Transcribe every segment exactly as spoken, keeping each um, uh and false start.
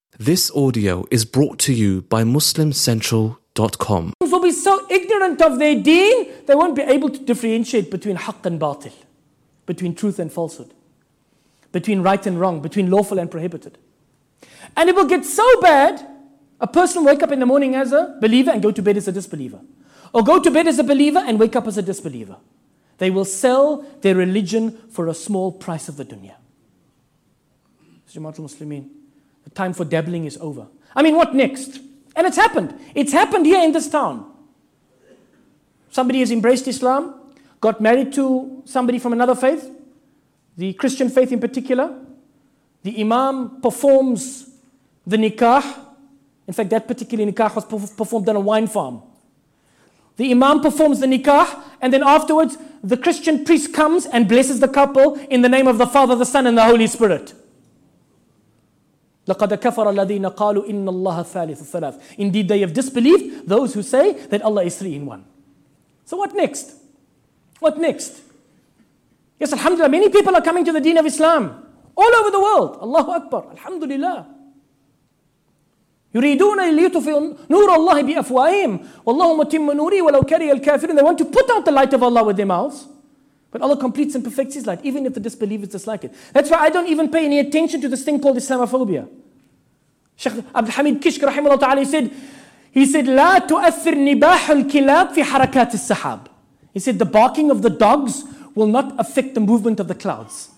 This audio is brought to you by Muslim Central dot com. Will be so ignorant of their deen, they won't be able to differentiate between haqq and batil, between truth and falsehood, between right and wrong, between lawful and prohibited. And it will get so bad, a person will wake up in the morning as a believer and go to bed as a disbeliever. Or go to bed as a believer and wake up as a disbeliever. They will sell their religion for a small price of the dunya. Jamaatul Muslimin, the time for dabbling is over. I mean, what next? And it's happened. It's happened here in this town. Somebody has embraced Islam, got married to somebody from another faith, the Christian faith in particular. The Imam performs the nikah. In fact, that particular nikah was performed on a wine farm. The Imam performs the nikah, and then afterwards, the Christian priest comes and blesses the couple in the name of the Father, the Son, and the Holy Spirit. لَقَدْ كَفَرَ الَّذِينَ قَالُوا إِنَّ اللَّهَ ثَالِثُ ثَلَاثٍ. Indeed, they have disbelieved those who say that Allah is three in one. So what next? What next? Yes, alhamdulillah, many people are coming to the deen of Islam all over the world. Allahu Akbar, alhamdulillah. يريدون ليطفئوا نور الله بأفواههم والله متم نوره ولو كره الكافرون. They want to put out the light of Allah with their mouths, but Allah completes and perfects His light, even if the disbelievers dislike it. That's why I don't even pay any attention to this thing called Islamophobia. Sheikh Abdul Hamid Kishk rahimahullah ta'ala, he said, he said, لا تؤثر نباح الكلاب في حركات السحاب. He said, the barking of the dogs will not affect the movement of the clouds.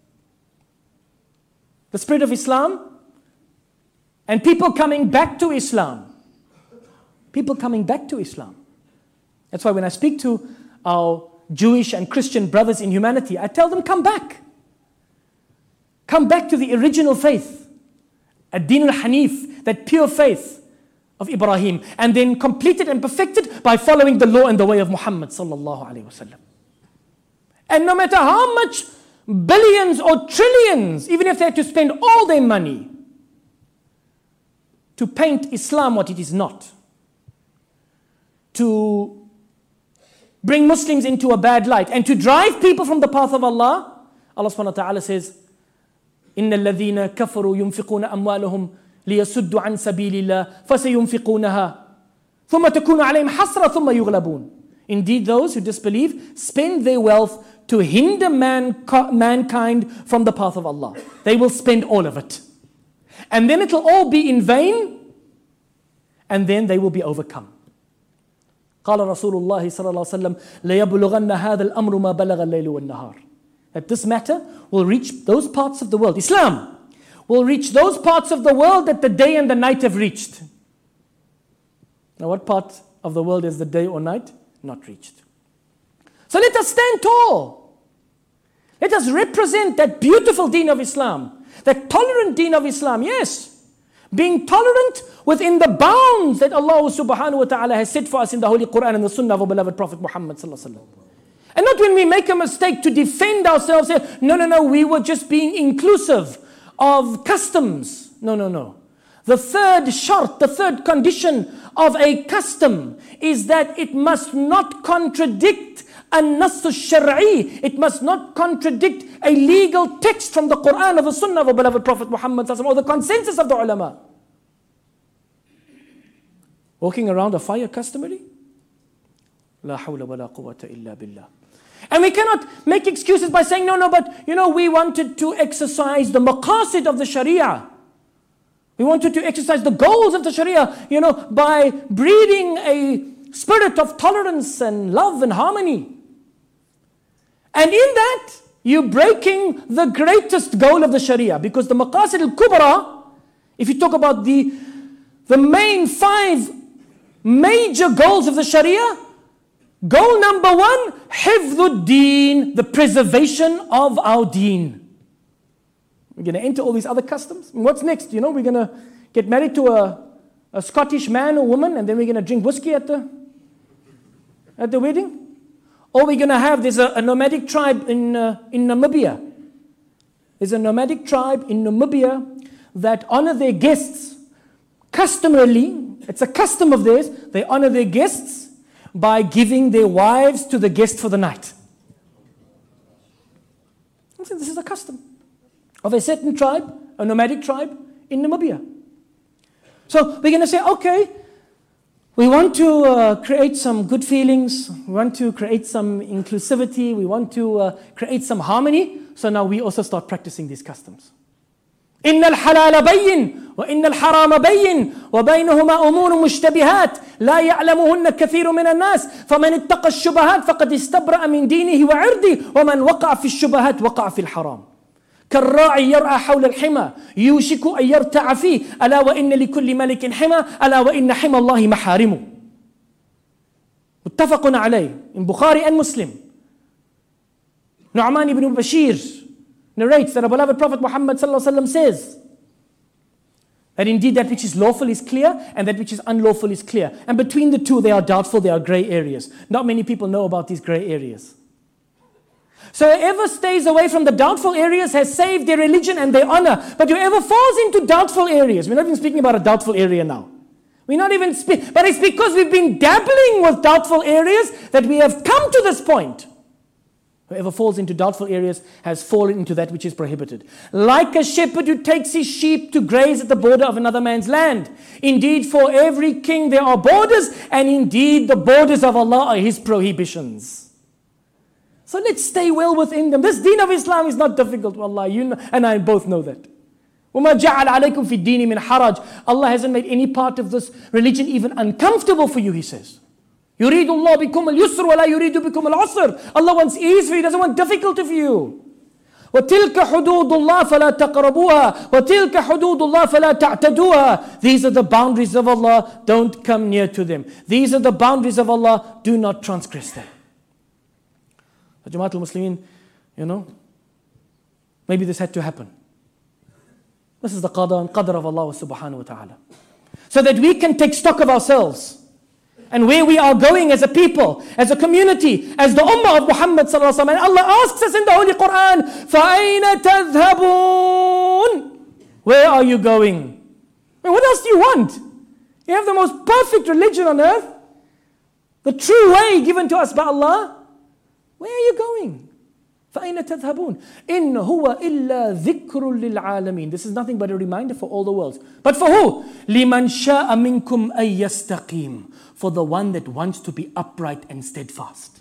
The spread of Islam and people coming back to Islam. People coming back to Islam. That's why when I speak to our Jewish and Christian brothers in humanity, I tell them, come back. Come back to the original faith. Ad-Din al-Hanif, that pure faith of Ibrahim. And then complete it and perfect it by following the law and the way of Muhammad sallallahu alayhi wasallam. And no matter how much billions or trillions, even if they had to spend all their money to paint Islam what it is not, to bring Muslims into a bad light, and to drive people from the path of Allah, Allah subhanahu wa ta'ala says, إِنَّ الَّذِينَ كَفَرُوا يُنْفِقُونَ أَمْوَالَهُمْ لِيَسُدُّوا عَنْ سَبِيلِ اللَّهِ فَسَيُنْفِقُونَها ثُمَّ تَكُونُ عَلَيْهِمْ حَسْرَةٌ ثُمَّ يُغْلَبُونَ. Indeed, those who disbelieve spend their wealth to hinder man, mankind from the path of Allah. They will spend all of it. And then it will all be in vain, and then they will be overcome. قال رسول الله صلى الله عليه وسلم ليبلغن هذا الأمر ما بلغ الليل والنهار. That this matter will reach those parts of the world. Islam will reach those parts of the world that the day and the night have reached. Now, what part of the world is the day or night not reached? So let us stand tall. Let us represent that beautiful deen of Islam. That tolerant deen of Islam, yes. Being tolerant within the bounds that Allah subhanahu wa ta'ala has set for us in the Holy Quran and the Sunnah of our beloved Prophet Muhammad sallallahu alaihi wasallam. And not when we make a mistake to defend ourselves, say, no, no, no, we were just being inclusive of customs. No, no, no. The third shart, the third condition of a custom is that it must not contradict an-nass al-shar'i. It must not contradict a legal text from the Quran or the Sunnah of our beloved Prophet Muhammad sallallahu alaihi wasallam, or the consensus of the ulama. Walking around a fire customary? La hawla wa la quwwata illa billah. And we cannot make excuses by saying, no, no, but you know, we wanted to exercise the maqasid of the Sharia. We wanted to exercise the goals of the Sharia, you know, by breeding a spirit of tolerance and love and harmony. And in that, you're breaking the greatest goal of the Sharia, because the maqasid al-kubra, if you talk about the, the main five major goals of the Sharia, goal number one, hifdhud deen, the preservation of our deen. We're going to enter all these other customs. And what's next? You know, we're going to get married to a, a Scottish man or woman, and then we're going to drink whiskey at the, at the wedding. Or we're going to have, there's a, a nomadic tribe in, uh, in Namibia. There's a nomadic tribe in Namibia that honor their guests customarily. It's a custom of theirs. They honor their guests by giving their wives to the guest for the night. This is a custom of a certain tribe, a nomadic tribe in Namibia. So we're going to say, okay, we want to uh, create some good feelings. We want to create some inclusivity. We want to uh, create some harmony. So now we also start practicing these customs. إن الحلال بين وإن الحرام بين وبينهما أمور مشتبهات لا يعلمهن كثير من الناس فمن اتقى الشبهات فقد استبرأ من دينه وعرضه ومن وقع في الشبهات وقع في الحرام كالراعي يرعى حول الحمى يوشك أن يرتع فيه ألا وإن لكل ملك حمى ألا وإن حمى الله محارمه. متفق عليه in Bukhari and Muslim. Nu'man ibn Bashir narrates that our beloved Prophet Muhammad sallallahu alaihi wasallam says that indeed that which is lawful is clear and that which is unlawful is clear. And between the two, they are doubtful, they are grey areas. Not many people know about these grey areas. So whoever stays away from the doubtful areas has saved their religion and their honor. But whoever falls into doubtful areas, we're not even speaking about a doubtful area now. We're not even speaking, but it's because we've been dabbling with doubtful areas that we have come to this point. Whoever falls into doubtful areas has fallen into that which is prohibited. Like a shepherd who takes his sheep to graze at the border of another man's land. Indeed, for every king there are borders, and indeed the borders of Allah are His prohibitions. So let's stay well within them. This deen of Islam is not difficult, wallah. You know, and I both know that. وَمَا جَعَلَ عَلَيْكُمْ فِي الدِّينِ مِنْ حَرَجٍ. Allah hasn't made any part of this religion even uncomfortable for you, He says. يريد الله بكم اليسر ولا يريد بكم العسر. Allah wants ease for you, He doesn't want difficulty for you. وتلك حدود الله فلا تقربوها وتلك حدود الله فلا تعتدوها. These are the boundaries of Allah, don't come near to them. These are the boundaries of Allah, do not transgress them. So Jama'at al-Muslimin, you know, maybe this had to happen. This is the qada and qadr of Allah subhanahu wa ta'ala. So that we can take stock of ourselves and where we are going as a people, as a community, as the ummah of Muhammad sallallahu alaihi wasallam. And Allah asks us in the Holy Quran, فَأَيْنَ تَذْهَبُونَ? Where are you going? I mean, what else do you want? You have the most perfect religion on earth, the true way given to us by Allah. Where are you going? فَأَيْنَ تَذْهَبُونَ إِنْ هُوَ إِلَّا ذِكْرٌ لِلْعَالَمِينَ. This is nothing but a reminder for all the worlds. But for who? لِمَنْ شَاءَ مِنْكُمْ أَن يَسْتَقِيمَ. For the one that wants to be upright and steadfast.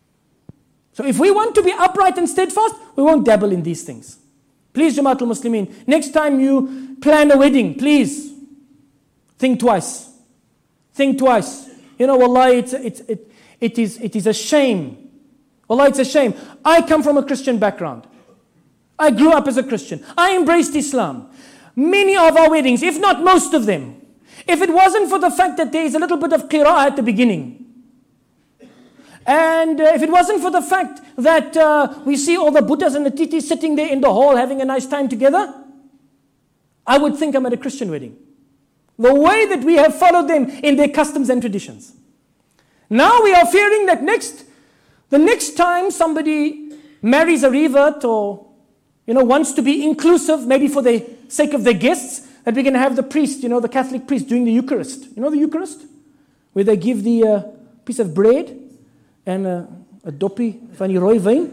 So if we want to be upright and steadfast, we won't dabble in these things. Please, Jama'at al-Muslimin, next time you plan a wedding, please think twice. Think twice. You know, wallahi, it's, it's, it, it, is, it is a shame. Wallah, it's a shame. I come from a Christian background. I grew up as a Christian. I embraced Islam. Many of our weddings, if not most of them, if it wasn't for the fact that there is a little bit of qira'ah at the beginning, and uh, if it wasn't for the fact that uh, we see all the Buddhas and the titis sitting there in the hall having a nice time together, I would think I'm at a Christian wedding. The way that we have followed them in their customs and traditions. Now we are fearing that next The next time somebody marries a revert or, you know, wants to be inclusive, maybe for the sake of their guests, that we're going to have the priest, you know, the Catholic priest doing the Eucharist. You know the Eucharist? Where they give the uh, piece of bread and uh, a doppie van die rooi wyn.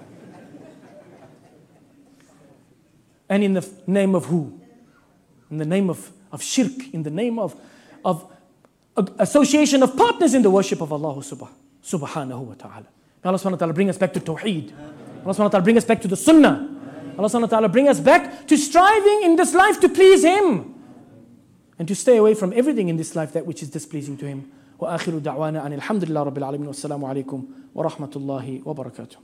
And in the name of who? In the name of, of shirk, in the name of, of uh, association of partners in the worship of Allah subhanahu wa ta'ala. May Allah subhanahu wa ta'ala bring us back to Tawheed. Allah subhanahu wa ta'ala bring us back to the Sunnah. Allah subhanahu wa ta'ala bring us back to striving in this life to please Him. And to stay away from everything in this life that which is displeasing to Him. Wa akhiru da'wana anil hamdulillah rabbil alamin. Wassalamu alaikum wa rahmatullahi wa barakatuh.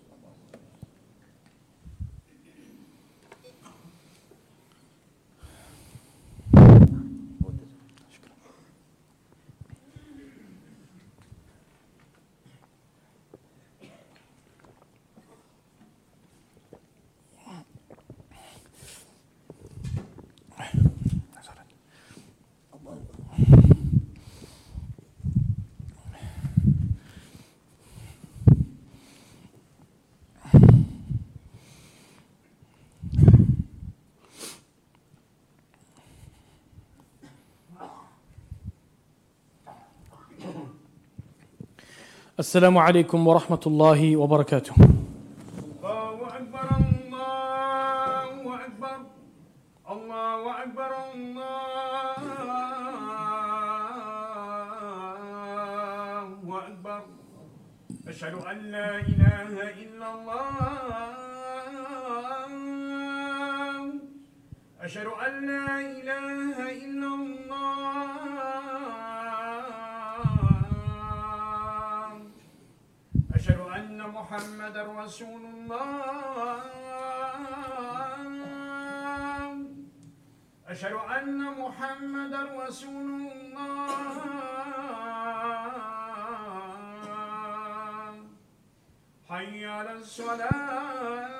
السلام عليكم ورحمة الله وبركاته. الله أكبر الله أكبر الله أكبر الله أشهد أن لا إله إلا الله أشهد أن لا إله إلا الله أشهد أن محمدا رسول الله أشهد أن محمدا رسول الله حي على الصلاة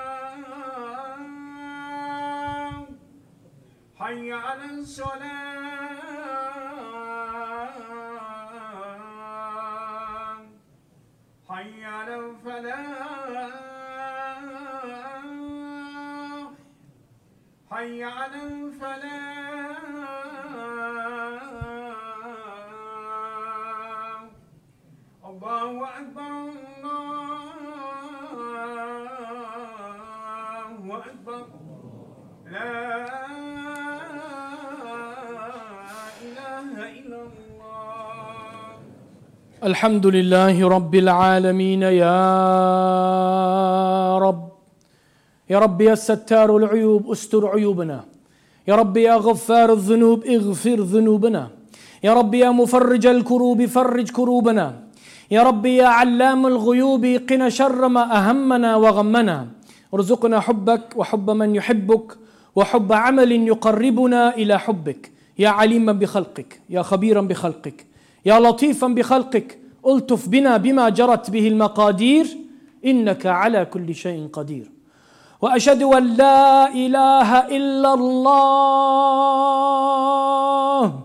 حي على الصلاة حي على الفلاح حي على الفلاح الله أكبر الله أكبر لا إله إلا الله. الحمد لله رب العالمين يا رب يا رب يا ستار العيوب استر عيوبنا، يا رب يا غفار الذنوب اغفر ذنوبنا، يا رب يا مفرج الكروب فرج كروبنا، يا رب يا علام الغيوب قنا شر ما أهمنا وغمنا، ارزقنا حبك وحب من يحبك وحب عمل يقربنا إلى حبك، يا عليما بخلقك يا خبيرا بخلقك يا لطيفا بخلقك، ألطف بنا بما جرت به المقادير إنك على كل شيء قدير. وأشهد أن لا إله إلا الله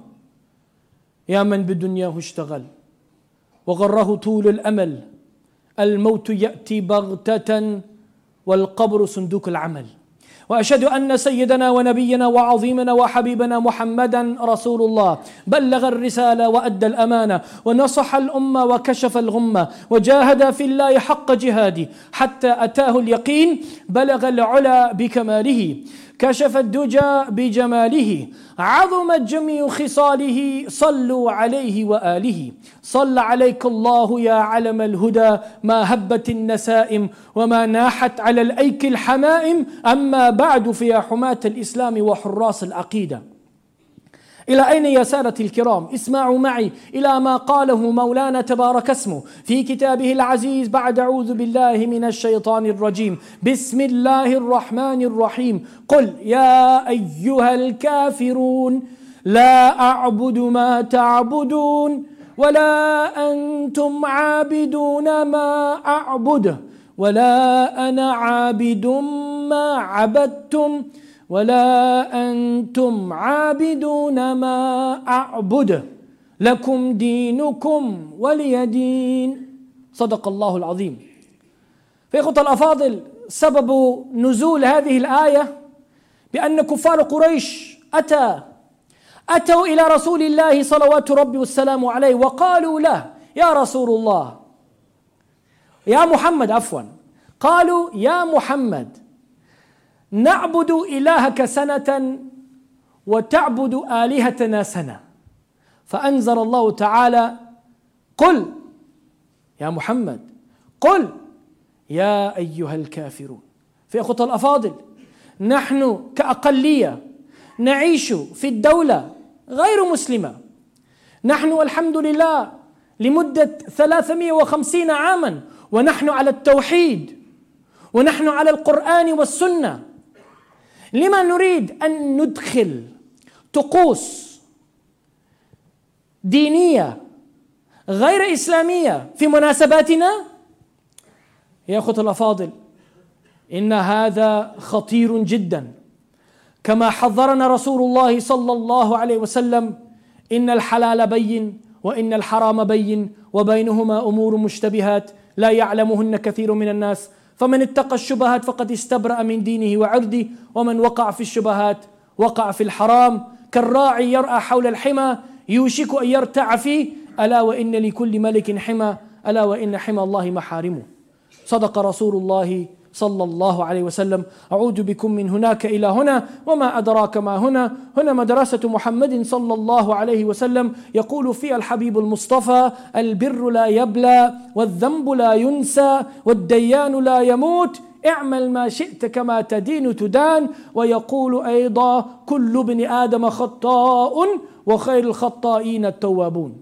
يا من بدنياه اشتغل وغره طول الأمل، الموت يأتي بغتة والقبر صندوق العمل. وأشهد أن سيدنا ونبينا وعظيمنا وحبيبنا محمدا رسول الله بلغ الرسالة وأدى الأمانة ونصح الأمة وكشف الغمة وجاهد في الله حق جهاده حتى أتاه اليقين، بلغ العلا بكماله كشف الدجى بجماله عظمت جميع خصاله، صلوا عليه وآله. صلى عليك الله يا علم الهدى ما هبت النسائم وما ناحت على الأيك الحمائم، أما بعد فيا حماة الإسلام وحراس العقيدة، إلى أين يا سادة الكرام؟ اسمعوا معي إلى ما قاله مولانا تبارك اسمه في كتابه العزيز بعد أعوذ بالله من الشيطان الرجيم، بسم الله الرحمن الرحيم. قل يا أيها الكافرون لا أعبد ما تعبدون ولا أنتم عابدون ما أعبد ولا أنا عابد ما عبدتم ولا أنتم عابدون ما أعبد لكم دينكم ولي دين. صدق الله العظيم. في إخوة الأفاضل، سبب نزول هذه الآية بأن كفار قريش أتى أتوا إلى رسول الله صلوات ربي والسلام عليه وقالوا له يا رسول الله يا محمد عفوا قالوا يا محمد نعبد إلهك سنة وتعبد آلهتنا سنة، فأنزل الله تعالى قل يا محمد قل يا أيها الكافرون. في أخوة الأفاضل، نحن كأقلية نعيش في الدولة غير مسلمة، نحن والحمد لله لمدة ثلاثمائة وخمسين عاما ونحن على التوحيد ونحن على القرآن والسنة. لما نريد أن ندخل طقوس دينية غير إسلامية في مناسباتنا؟ يا أخوة الأفاضل، إن هذا خطير جدا، كما حذرنا رسول الله صلى الله عليه وسلم: إن الحلال بين وإن الحرام بين وبينهما أمور مشتبهات لا يعلمهن كثير من الناس، فمن اتقى الشبهات فقد استبرأ من دينه وعرضه، ومن وقع في الشبهات وقع في الحرام. كالراعي يرعى حول الحمى يوشك أن يرتع فيه، ألا وإن لكل ملك حمى، ألا وإن حمى الله محارمه. صدق رسول الله صلى الله عليه وسلم. أعود بكم من هناك إلى هنا، وما أدراك ما هنا. هنا مدرسة محمد صلى الله عليه وسلم، يقول فيها الحبيب المصطفى: البر لا يبلى، والذنب لا ينسى، والديان لا يموت، اعمل ما شئت كما تدين تدان. ويقول أيضا: كل ابن آدم خطاء، وخير الخطائين التوابون.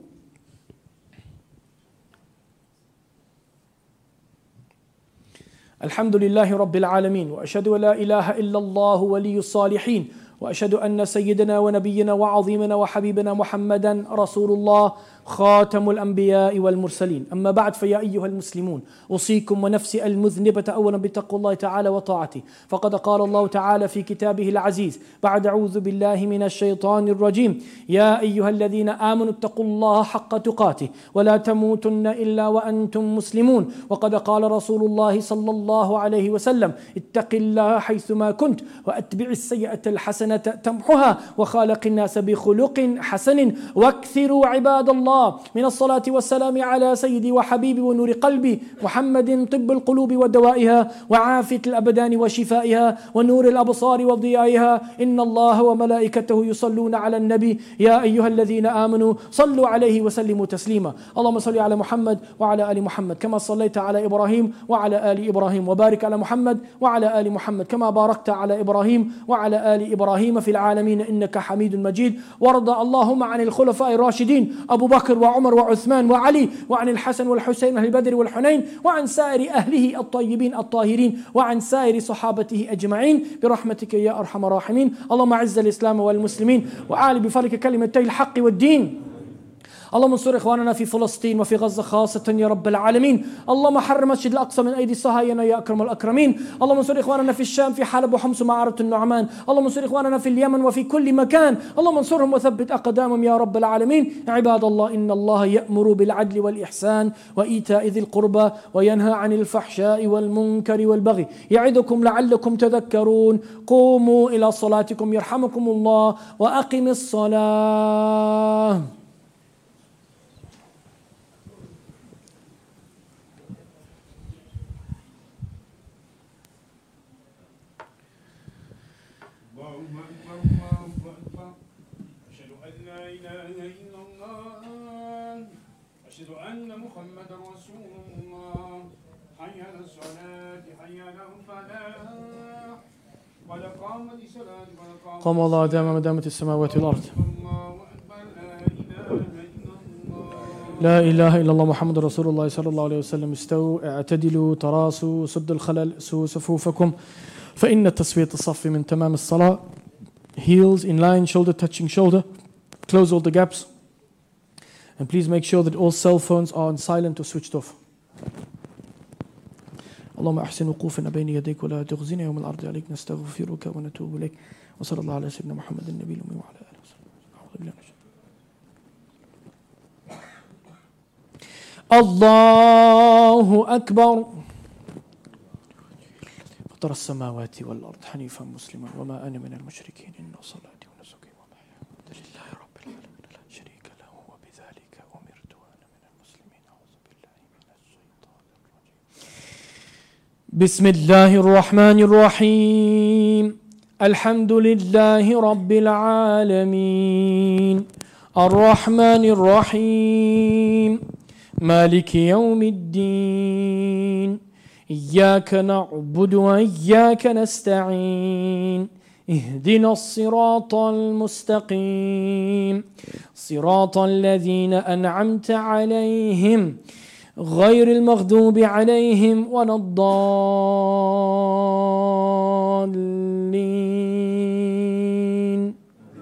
الحمد لله رب العالمين، وأشهد أن لا إله إلا الله ولي الصالحين، وأشهد أن سيدنا ونبينا وعظيمنا وحبيبنا محمدا رسول الله خاتم الأنبياء والمرسلين. أما بعد، فيا أيها المسلمون، أوصيكم ونفسي المذنبة أولا بتقوى الله تعالى وطاعته. فقد قال الله تعالى في كتابه العزيز بعد: أعوذ بالله من الشيطان الرجيم: يا أيها الذين آمنوا اتقوا الله حق تقاته ولا تموتن إلا وأنتم مسلمون. وقد قال رسول الله صلى الله عليه وسلم: اتق الله حيثما كنت، وأتبع السيئة الحسنة تمحها، وخالق الناس بخلق حسن، واكثروا عباد الله من الصلاة والسلام على سيدي وحبيبي ونور قلبي محمد، طب القلوب ودوائها، وعافية الأبدان وشفائها، ونور الأبصار وضيائها. إن الله وملائكته يصلون على النبي، يا أيها الذين آمنوا صلوا عليه وسلموا تسليما. اللهم صل على محمد وعلى آل محمد كما صليت على إبراهيم وعلى آل إبراهيم، وبارك على محمد وعلى آل محمد كما باركت على إبراهيم وعلى آل إبراهيم في العالمين إنك حميد مجيد. وارض اللهم عن الخلفاء الراشدين أبو بكر وعمر وعثمان وعلي، وعن الحسن والحسين أهل بدر والحنين، وعن سائر أهله الطيبين الطاهرين، وعن سائر صحابته أجمعين برحمتك يا أرحم الراحمين. اللهم أعز الإسلام والمسلمين، وأعل بفضلك كلمتي الحق والدين. اللهم انصر إخواننا في فلسطين وفي غزة خاصة يا رب العالمين. اللهم حرر مسجد الأقصى من أيدي الصهاينة يا أكرم الأكرمين. اللهم انصر إخواننا في الشام، في حلب وحمص ومعرة النعمان. اللهم انصر إخواننا في اليمن وفي كل مكان. اللهم انصرهم وثبت أقدامهم يا رب العالمين. عباد الله، إن الله يأمر بالعدل والإحسان وإيتاء ذي القربى، وينهى عن الفحشاء والمنكر والبغي، يعظكم لعلكم تذكرون. قوموا إلى صلاتكم يرحمكم الله، وأقم الصلاة. أن محمد رسول الله. حي على الصلاة، حي على الفلاح، قد قامت الصلاة، قد قامت. قام الله دام ما دامت السماوات والأرض. لا إله إلا الله محمد رسول الله صلى الله عليه وسلم. استووا، اعتدلوا، تراصوا، سد الخلل، سووا صفوفكم، فإن تسوية الصف من تمام الصلاة. Heels in line, shoulder touching shoulder. Close all the gaps. And please make sure that all cell phones are on silent or switched off. اللهم أحسن وقوفنا بين يديك ولا تخزنا يوم العرض عليك. نستغفرك ونتوب إليك، وصلى الله على سيدنا محمد النبي الأمي وعلى آله وصحبه. أعوذ بالله من الشيطان. الله أكبر. فطر السماوات والأرض حنيفا مسلما وما أنا من المشركين. إن صلاتي ونسكي ومحياي لله رب العالمين لا شريك له، وبذلك أمرت وأنا من المسلمين. أعوذ بالله من الشيطان الرجيم. بسم الله الرحمن الرحيم. الحمد لله رب العالمين، الرحمن الرحيم، مالك يوم الدين. إياك نعبد وإياك نستعين. اهدنا الصراط المستقيم، صراط الذين أنعمت عليهم غير المغضوب عليهم ولا الضالين.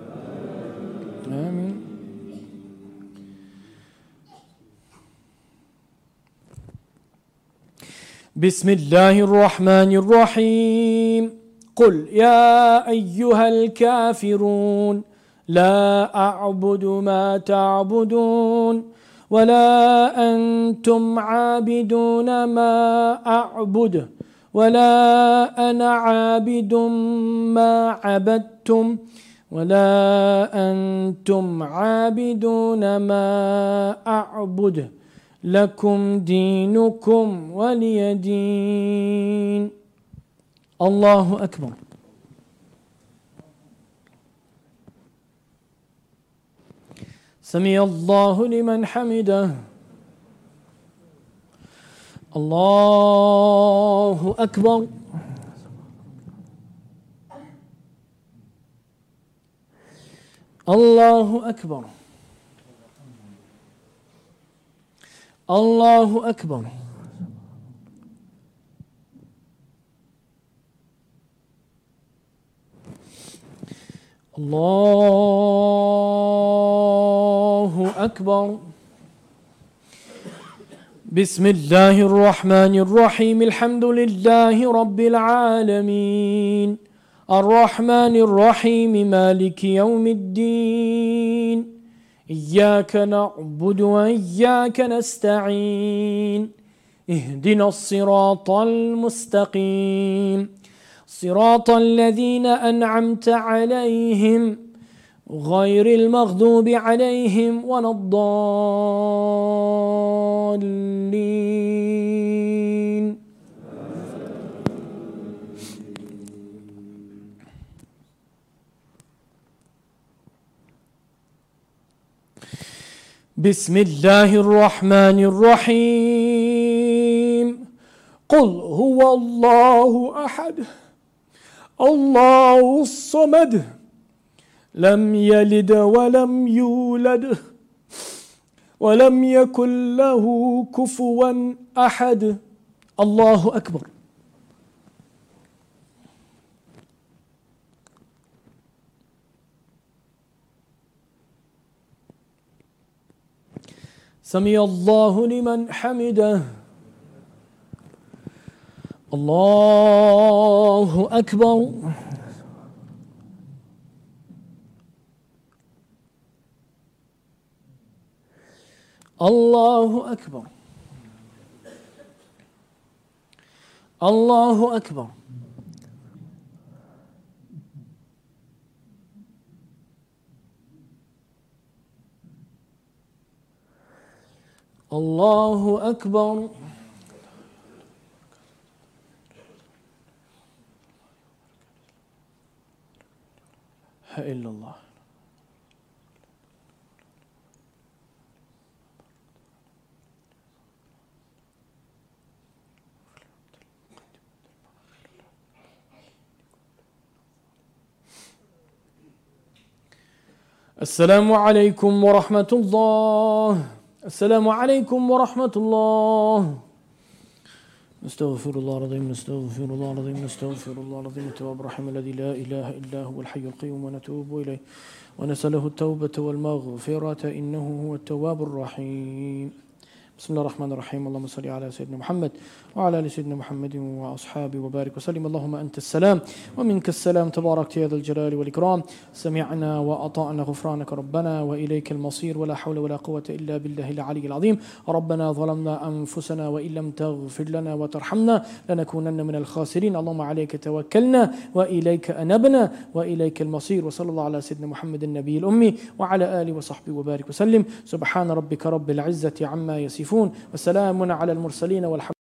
آمين. بسم الله الرحمن الرحيم. قل يا أيها الكافرون لا أعبد ما تعبدون ولا أنتم عابدون ما أعبد ولا أنا عابد ما عبدتم ولا أنتم عابدون ما أعبد لكم دينكم ولي دين. الله أكبر. سمع الله لمن حمده. الله أكبر. الله أكبر. الله أكبر. الله أكبر. بسم الله الرحمن الرحيم. الحمد لله رب العالمين الرحمن الرحيم مالك يوم الدين إياك نعبد وإياك نستعين اهدنا الصراط المستقيم صراط الذين أنعمت عليهم غير المغضوب عليهم ولا الضالين. بسم الله الرحمن الرحيم. قل هو الله أحد الله الصمد لم يلد ولم يولد ولم يكن له كفوا أحد. الله أكبر. سمع الله لمن حمده. الله أكبر. الله أكبر. الله أكبر. الله أكبر. لا إله إلا الله. السلام عليكم ورحمة الله. السلام عليكم ورحمة الله. نستغفر الله العظيم نستغفر الله العظيم نستغفر الله العظيم التواب الرحيم الذي لا إله إلا هو الحي القيوم ونتوب إليه ونسأله التوبة والمغفرة إنه هو التواب الرحيم. بسم الله الرحمن الرحيم. اللهم صل على سيدنا محمد وعلى آل سيدنا محمد وأصحابه وبارك وسلم. اللهم أنت السلام ومنك السلام تبارك يا ذا الجلال والإكرام. سمعنا وأطعنا غفرانك ربنا وإليك المصير ولا حول ولا قوة إلا بالله العلي العظيم. ربنا ظلمنا أنفسنا وإن لم تغفر لنا وترحمنا لنكونن من الخاسرين. اللهم عليك توكلنا وإليك أنبنا وإليك المصير. وصلى الله على سيدنا محمد النبي الأمي وعلى آله وصحبه وبارك وسلم. سبحان ربك رب العزة عما يصفون وسلام على المرسلين والحمد